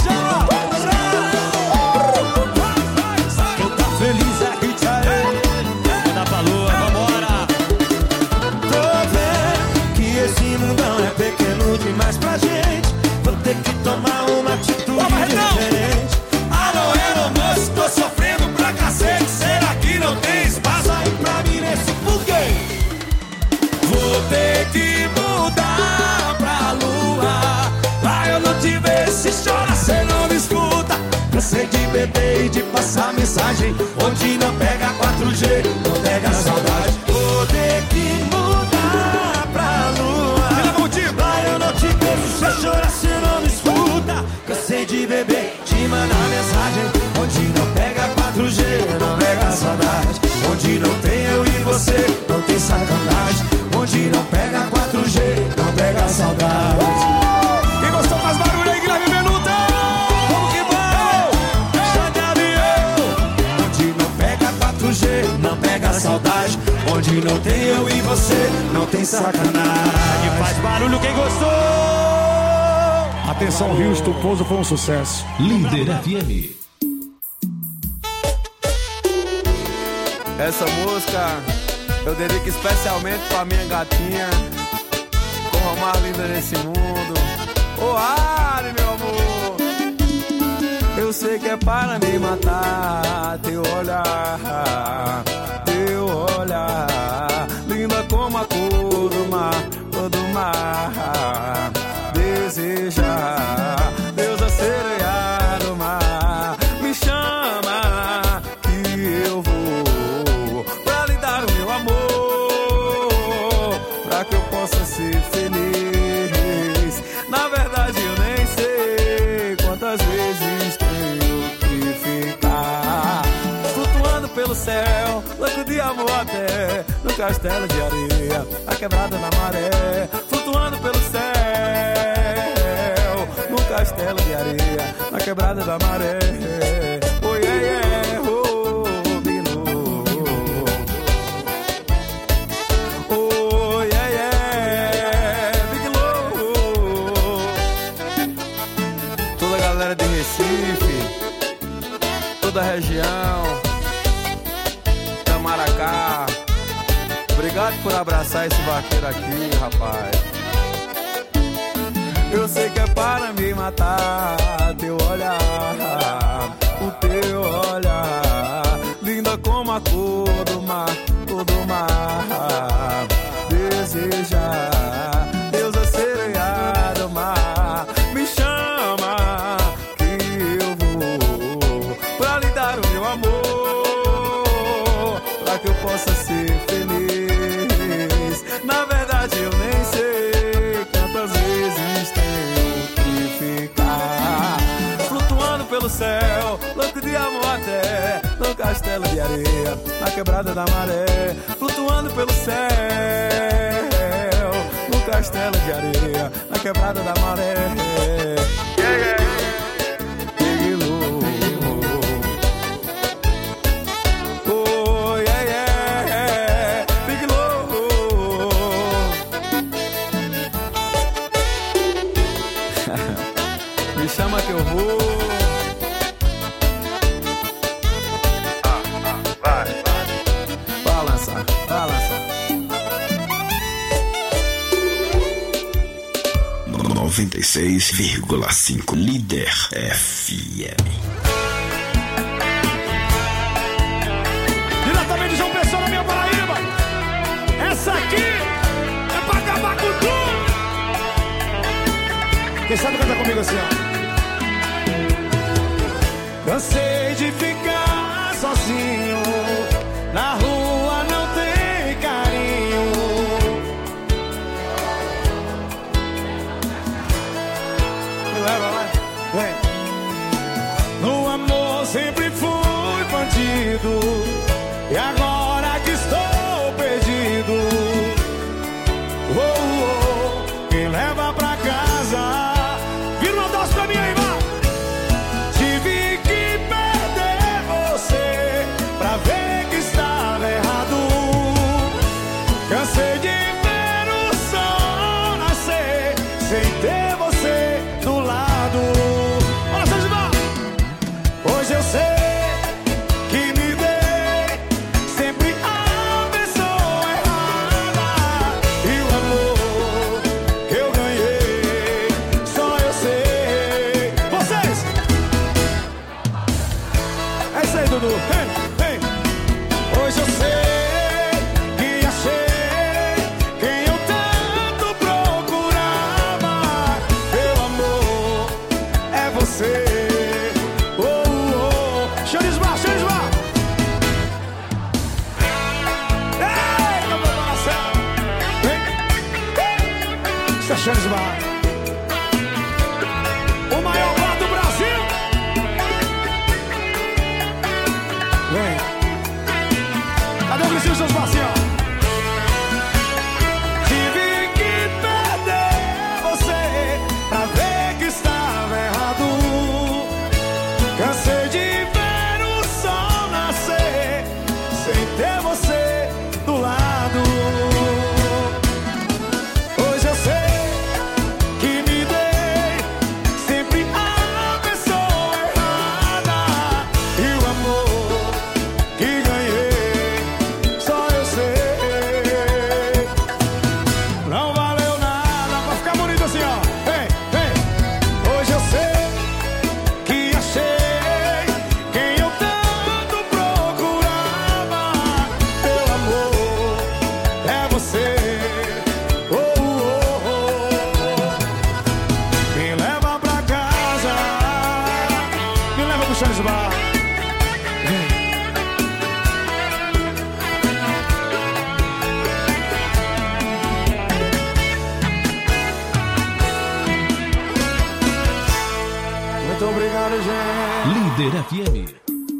Eu tá feliz aqui, tchaê. Manda pra lua, vambora. Tô vendo que esse mundão é pequeno demais pra gente. Vou ter que tomar uma atitude diferente. Alô, Elon Musk, tô sofrendo pra cacete. Será que não tem espaço aí pra mim nesse foguete? Vou ter que mudar pra lua. Lá eu não te vejo, se chora cê não me escuta. Cansei de beber e de passar mensagem onde não pega quatro G, não pega saudade. Vou ter que mudar pra lua. Lá eu não te vejo, se chora cê não me escuta. Cansei de beber, te mandar mensagem onde não pega quatro G, não pega saudade. Onde não tem eu e você, não tem sacanagem. Onde não pega quatro G, não pega saudade. Quem gostou faz barulho aí, Guilherme Benuto. Vamos que vamos. Show de avião. Onde não pega quatro G, não pega saudade. Onde não tem eu e você, não tem sacanagem. Faz barulho quem gostou. Atenção, Rio, Estuposo foi um sucesso. Líder F M. Essa música eu dedico especialmente pra minha gatinha, como a mais linda nesse mundo. Ô Ari, meu amor, eu sei que é para me matar. Teu olhar, teu olhar, linda como a cor do mar, cor do mar. Desejar, Deus acerear do mar. Me chama que eu vou pra lhe dar o meu amor, pra que eu possa ser feliz. Na verdade eu nem sei quantas vezes tenho que ficar flutuando pelo céu, louco de amor até no castelo de areia, a quebrada na maré. Flutuando pelo céu, no castelo de areia, na quebrada da maré. Oh yeah, yeah, oh, big no. Oh yeah, yeah, big low. Toda a galera de Recife, toda a região, Tamaracá, obrigado por abraçar esse vaqueiro aqui, rapaz. Eu sei que é para me matar. Teu olhar, o teu olhar, linda como a cor do mar, cor do mar. Desejar, Deus acerear do mar. Me chama que eu vou pra lhe dar o meu amor, pra que eu possa ser feliz. Na verdade eu nem sei quantas vezes tenho que ficar flutuando pelo céu, louco de amor até no castelo de areia, na quebrada da maré, flutuando pelo céu, no castelo de areia, na quebrada da maré. Yeah, yeah. Big Lou. Oh, yeah, yeah. Big Lou. Me chama que eu vou. Ah, ah, vai, vai. Balança, balança. noventa e seis vírgula cinco Líder F M. Diretamente de João Pessoa, na minha Paraíba. Essa aqui é pra acabar com tudo. Quem sabe cantar comigo assim, ó. Cansei de ficar sozinho, na rua não tem carinho. Me leva lá, vem. No amor sempre fui bandido, e agora que estou perdido, oh, oh, quem leva pra casa? Vira uma dose pra mim aí, vai. Tive que perder você pra ver que estava errado. Cansei de ver o sol nascer sem ter você do lado. Olha só, Gilmar. Hoje eu sei que me dei sempre a pessoa errada, e o amor que eu ganhei só eu sei. Vocês! É isso aí, Dudu. Vem, vem. Hoje eu sei que achei quem eu tanto procurava. Meu amor é você. Oh, oh. Deixa eu desmar, deixa eu desmar. Ei, meu Marcelo. Vem. Deixa eu desmar. O maior bar do Brasil. Vem. Cadê o Cristiano, seus passinhos? Tive que perder você pra ver que estava errado. Cansei de ver o sol nascer sem ter você do lado. Hoje eu sei que me dei sempre a pessoa errada, e o amor que ganhei só eu sei. Não valeu nada pra ficar bonito assim, ó. Vem, vem. Hoje eu sei que achei quem eu tanto procurava. Meu amor é você. Oh, oh, oh. Me leva pra casa, me leva pro Charles Bar. Muito obrigado, gente. Líder F M.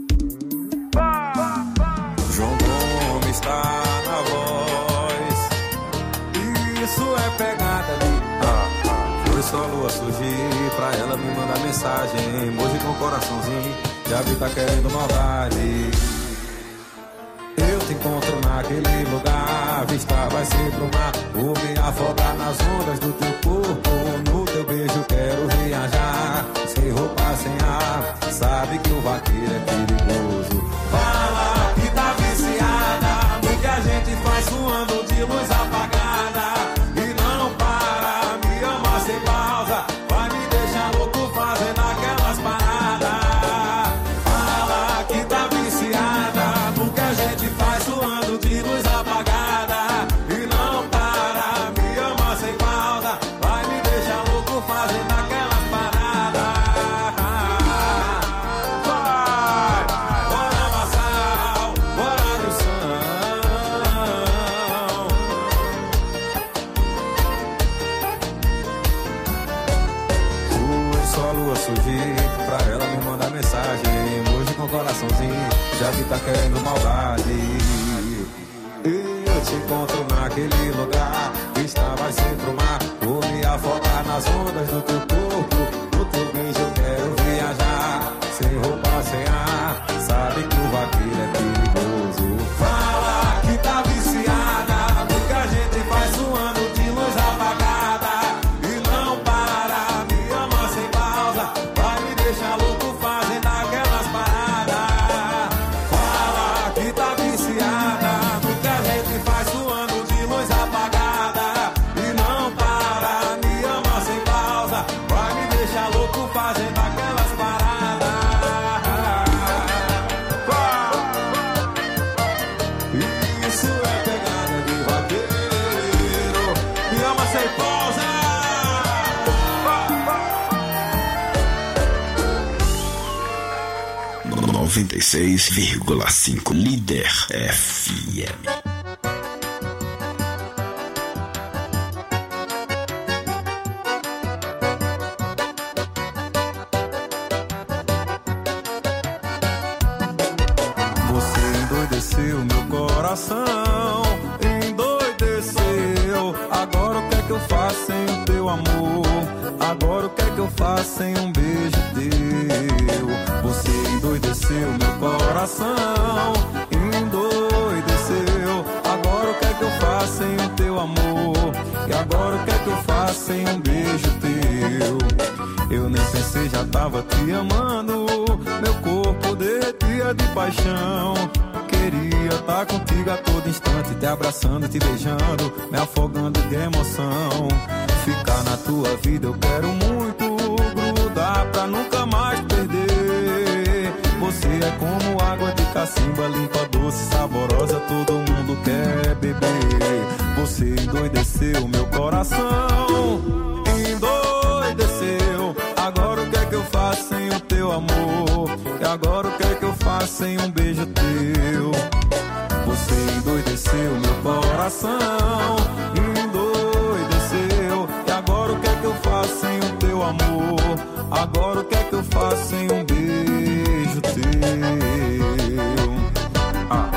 João Gomes está na voz. Isso é pegada ali. Ah, ah. Foi só a lua surgir pra ela me mandar mensagem. Emoji com coraçãozinho. Já vi tá querendo maldade. Eu te encontro naquele lugar. Vista vai ser pro mar. Vou me afogar nas ondas do teu corpo. No teu beijo quero viajar. Sem roupa, sem ar. Sabe que o vaqueiro é perigoso. Fala que tá viciada no que a gente faz suando de luz apagada. E não para, me ama sem pausa. Vai me deixar louco fazendo aquelas paradas. Fala que tá viciada no que a gente faz suando de luz apagada. E não para, me ama sem pausa. Vai me deixar louco fazendo aquelas paradas. Vai! coraçãozinho já que tá querendo maldade. Eu te encontro naquele lugar que estava sempre o mar. Vou me afogar nas ondas do teu corpo. No teu beijo eu quero viajar, sem roupa, sem ar. Sabe que o vaqueiro é perigoso. Fala que tá viciada, porque a gente faz suando de luz apagada. E não para, me ama sem pausa. Vai me deixar louco fazendo aquelas paradas. Fala que tá viciada, porque a gente faz suando de luz apagada. E não para, me ama sem pausa. Vai me deixar louco fazendo aquelas paradas. Isso é pegada de vaqueiro. Me ama sem pausa. noventa e seis vírgula cinco Líder F M. Você endoideceu meu coração, endoideceu. Agora o que é que eu faço sem o teu amor? Agora o que é que eu faço sem um beijo teu? Você endoideceu meu coração, endoideceu. Agora o que é que eu faço sem o teu amor? E agora o que é que eu faço sem um beijo teu? Eu nem pensei, já tava te amando. Meu corpo derretia de paixão. Queria estar contigo a todo instante, te abraçando, te beijando, me afogando de emoção. Ficar na tua vida eu quero muito, grudar pra nunca mais perder. Você é como água de cacimba, limpa, doce, saborosa, todo mundo quer beber. Você endoideceu meu coração, endoideceu. Agora o que é que eu faço sem o teu amor? E agora o que é que eu faço sem um beijo teu? Você endoideceu meu coração, endoideceu. E agora o que é que eu faço sem o teu amor? Agora o que é que eu faço sem um beijo teu? Ah.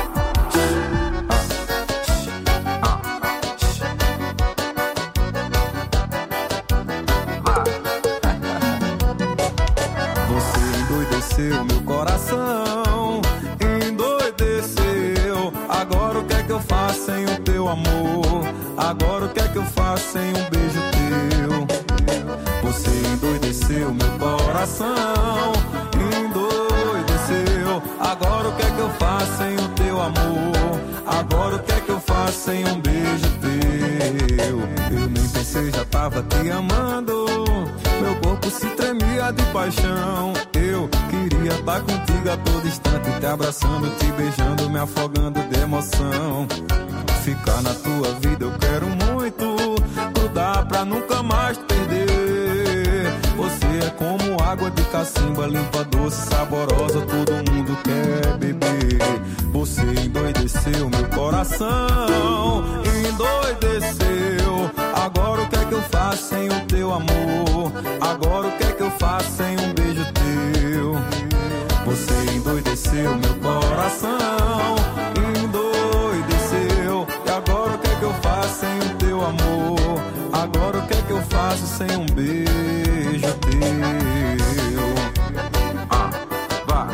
Endoideceu meu coração, endoideceu. Agora o que é que eu faço sem o teu amor? Agora o que é que eu faço sem um beijo teu? Você endoideceu meu coração, endoideceu. Agora o que é que eu faço sem o teu amor? Agora o que é que eu faço sem um beijo teu? Eu nem pensei, já tava te amando. Meu corpo se tremia de paixão. Eu queria estar contigo a todo instante, te abraçando, te beijando, me afogando de emoção. Ficar na tua vida eu quero muito, grudar pra nunca mais perder. Você é como água de cacimba, limpa, doce, saborosa, todo mundo quer beber. Você endoideceu meu coração, endoideceu. Agora o que é que eu faço sem o teu amor? Agora o que é que eu faço sem um beijo teu? Você endoideceu meu coração, endoideceu. E agora o que é que eu faço sem o teu amor? Agora o que é que eu faço sem um beijo teu? Ah, vá.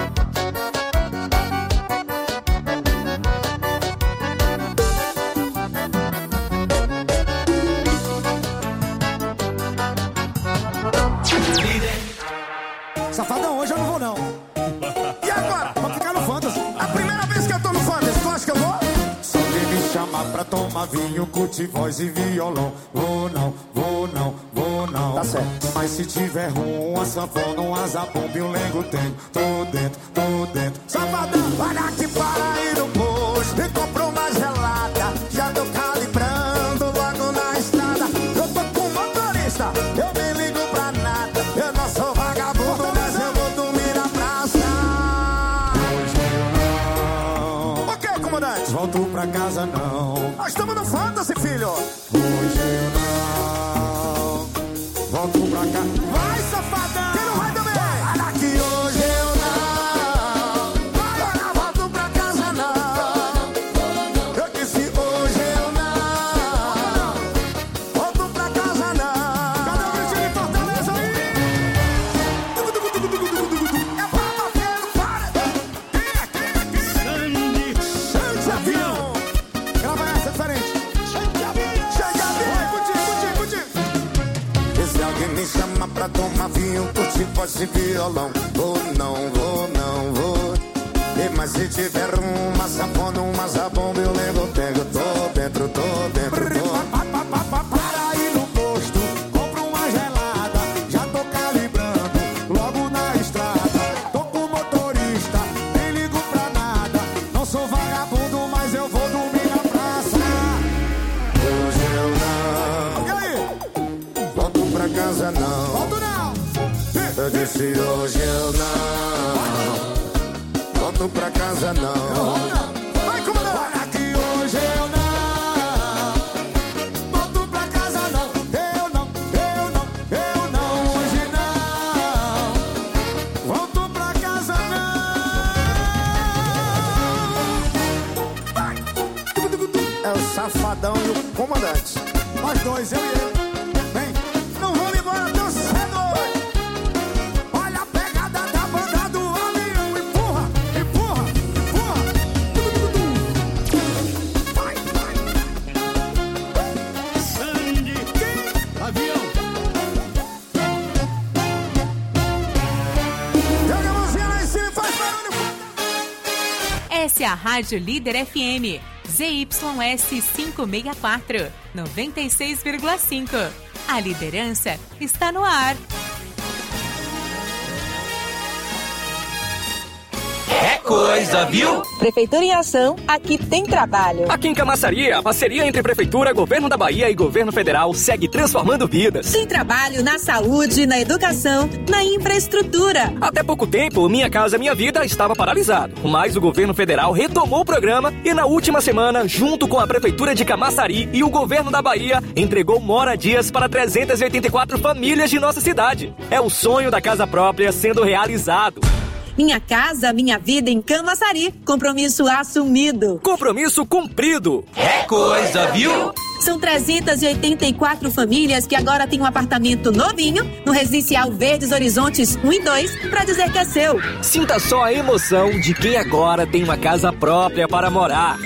Safadão, hoje eu não vou não. E agora? Vou ficar no Fantasy. A primeira vez que eu tô no Fantasy, tu acha que eu vou? Só vem me chamar pra tomar vinho, curtir voz e violão. Vou não, vou não, vou não. Tá certo. Mas se tiver rum, uma sanfona, um azabomba e um lengo tem. Tô dentro, tô dentro. Safadão, olha aqui para ir no posto. E comprou uma gelada. Já tô calibrando logo na estrada. Eu tô com motorista, eu nem ligo pra nada. Eu não sou vagabundo, mas eu vou dormir na praça. Hoje eu não. Ok, comandante. Volto pra casa não. Nós estamos no Fantasy, filho. Hoje eu não. Volto pra cá. Vai, safadão. Quem não vai também? Olha que hoje eu não. voz e violão. Vou não, vou não, vou. E mas se tiver uma sanfona, uma zabumba, eu lembro, pego. Tô dentro, tô dentro, tô. Para aí no posto, compra uma gelada. Já tô calibrando, logo na estrada. Tô com o motorista, nem ligo pra nada. Não sou vagabundo, mas eu vou dormir na praça. Hoje eu não. E aí? Volto pra casa não. Volto não. Eu disse hoje eu não. Volto pra casa não. Vai, comandante. Olha que hoje eu não. Volto pra casa não. Eu não, eu não, eu não. Hoje não. Volto pra casa não. É o Safadão e o comandante. Nós dois, eu e ele. Vem, não vamos embora tão cedo. Olha a pegada da banda do avião. Empurra, empurra, empurra. Vai, vai. Sandy, avião. Joga a mãozinha lá em cima e faz barulho. Essa é a Rádio Líder F M. Z Y S quinhentos e sessenta e quatro, noventa e seis vírgula cinco. A liderança está no ar. É coisa, viu? Prefeitura em Ação, aqui tem trabalho. Aqui em Camaçari, a parceria entre Prefeitura, Governo da Bahia e Governo Federal segue transformando vidas. Tem trabalho na saúde, na educação, na infraestrutura. Até pouco tempo, Minha Casa Minha Vida estava paralisado, mas o Governo Federal retomou o programa e na última semana, junto com a Prefeitura de Camaçari e o Governo da Bahia, entregou moradias para trezentas e oitenta e quatro famílias de nossa cidade. É o sonho da casa própria sendo realizado. Minha Casa Minha Vida em Camaçari. Compromisso assumido. Compromisso cumprido. É coisa, viu? São trezentas e oitenta e quatro famílias que agora têm um apartamento novinho no Residencial Verdes Horizontes um e dois para dizer que é seu. Sinta só a emoção de quem agora tem uma casa própria para morar.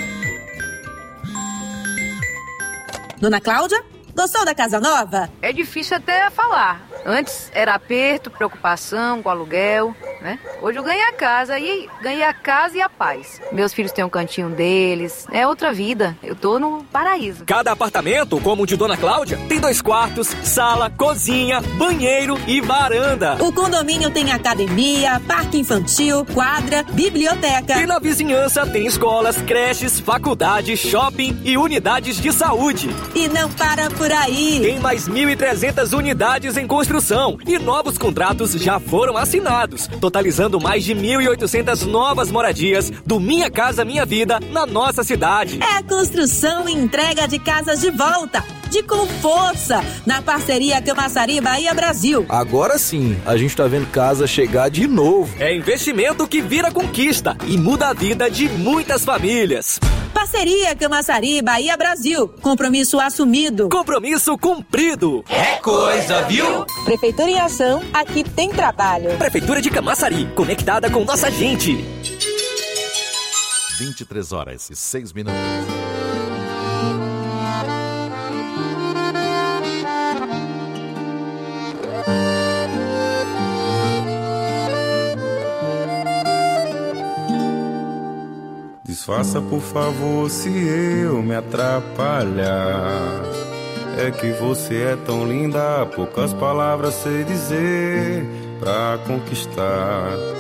Dona Cláudia, gostou da casa nova? É difícil até falar. Antes era aperto, preocupação com aluguel, né? Hoje eu ganhei a casa e ganhei a casa e a paz. Meus filhos têm um cantinho deles, é outra vida. Eu tô no paraíso. Cada apartamento, como o de Dona Cláudia, tem dois quartos, sala, cozinha, banheiro e varanda. O condomínio tem academia, parque infantil, quadra, biblioteca. E na vizinhança tem escolas, creches, faculdades, shopping e unidades de saúde. E não para por aí. Tem mais mil e trezentas unidades em construção e novos contratos já foram assinados, totalizando mais de mil e oitocentas novas moradias do Minha Casa Minha Vida na nossa cidade. É a construção e entrega de casas de volta, de com força, na parceria Camaçari Bahia Brasil. Agora sim, a gente tá vendo casa chegar de novo. É investimento que vira conquista e muda a vida de muitas famílias. Parceria Camaçari Bahia Brasil. Compromisso assumido. Compromisso cumprido. É coisa, viu? Prefeitura em Ação, aqui tem trabalho. Prefeitura de Camaçari, conectada com nossa gente. vinte e três horas e seis minutos. Disfarça, por favor, se eu me atrapalhar. É que você é tão linda, poucas palavras sei dizer pra conquistar.